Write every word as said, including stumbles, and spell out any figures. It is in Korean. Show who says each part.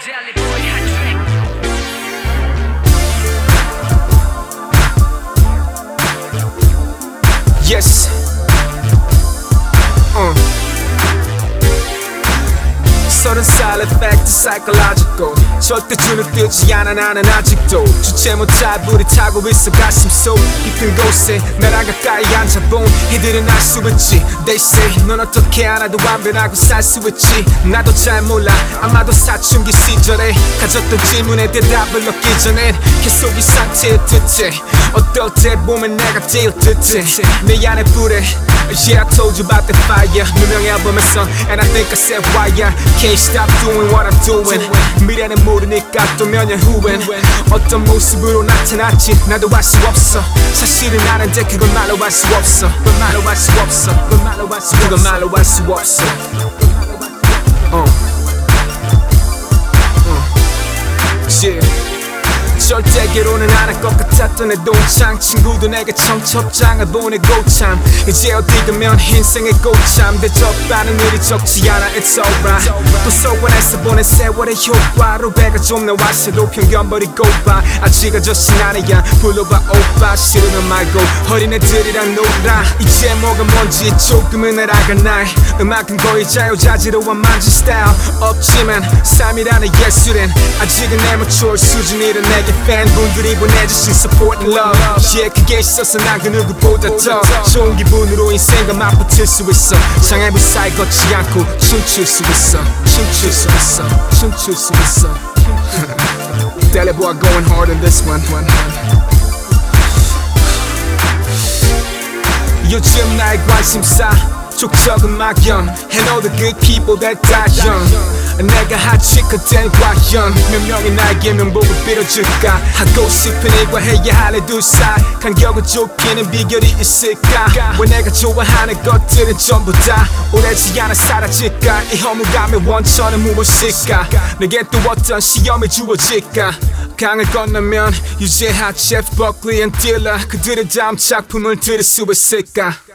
Speaker 1: Jelly boy hat trick.
Speaker 2: Yes. Uh. 서른 살 effect psychological. 절대 눈을 뜨지 않아 나는 아직도 주체 못할 불이 타고 있어 가슴속 깊은 곳에 나랑 가까이 앉아본 이들은 알 수 있지. They say 넌 어떻게 하나도 완벽하고 살 수 있지. 나도 잘 몰라. 아마도 사춘기 시절에 가졌던 질문에 대답을 얻기 전엔 계속 이 상태의 듯해. 어떨 때 보면 내가 제일 듯해. 내 안에 불에 Yeah, I told you about the fire. 누명 앨범에서 And I think I said why I can't stop doing what I'm doing. 미래는 모르니까 또 몇 년 후엔 어떤 모습으로 나타날지 나도 알 수 없어. 사실은 아는데 그건 말로 할 수 없어. 그건 말로 할 수 없어. 그건 말로 할 수 없어. 그건 말로 할 수 없어. 어. 어. Yeah. 절대기로는 안 할 것 같았던 내 동창 친구도 내게 청첩장을 보내고 참 이제 어디 가면 인생의 고참 대접받는 일이 적지 않아 It's alright. 또 소원해서 보낸 세월의 효과로 배가 좀 나왔어도 편견 버리고 봐. 아직 아저씨 아니야 불러봐 오빠. 싫으면 말고 어린애들이랑 놀아. 이제 뭐가 뭔지 조금은 알아가. 나의 음악은 거의 자유자재로만 만진 스타일 없지만 삶이라는 예술엔 아직은 애매추어 수준이라 내게 팬분들이 보내주신 support and love. Yeah, 그게 있어서 난 그 누구보다 더 좋은 기분으로 인생과 맞붙을 수 있어. 장애 무사히 걷지 않고 춤출 수 있어. 춤출 수 있어. 춤출 수 있어. Daily boy going hard on this one. 요즘 나의 관심사 족적은 막연. And all the good people that die young. 내가 하지 그땐 과연 몇 명이 나에게 명복을 빌어줄까. 하고 싶은 일과 해야 할 일 두 살 간격을 좁히는 비결이 있을까. 왜 내가 좋아하는 것들은 전부 다 오래지 않아 사라질까. 이 허무감의 원천은 무엇일까. 내게 또 어떤 시험이 주어질까. 강을 건너면 유재하, 제프 버클리 앤 딜러 그들의 다음 작품을 들을 수 있을까.